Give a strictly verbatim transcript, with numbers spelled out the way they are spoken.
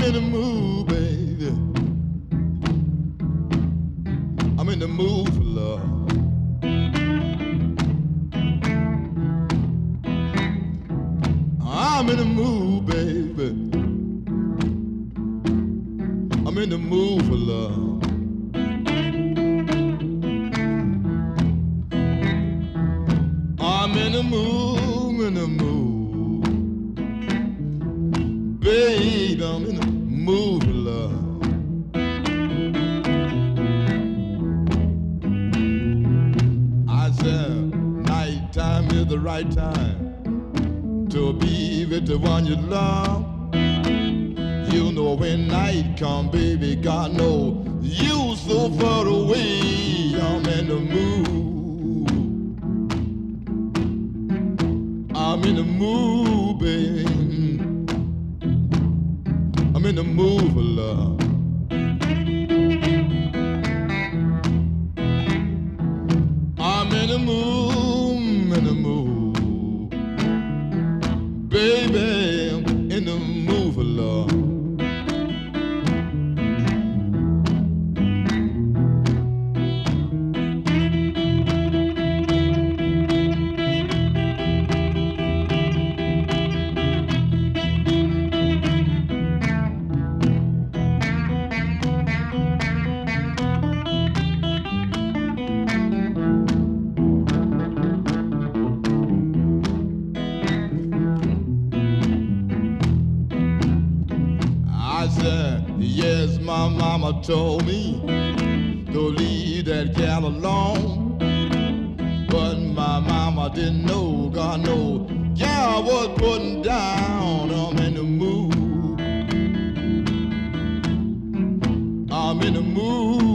in the mood, baby. I'm in the mood for love. I'm in the mood, baby. I'm in the mood for love. I'm in the mood, in the mood. Baby, I'm in the mood for love. I said, nighttime is the right time to be with the one you love. You know when night come, baby, God know you so far away. I'm in the mood. I'm in the mood, baby. I'm in the mood for love. I'm in the mood, in the mood. Baby, I'm in the mood for love. Yes, my mama told me to leave that gal alone, but my mama didn't know, God know, gal was putting down. I'm in the mood. I'm in the mood.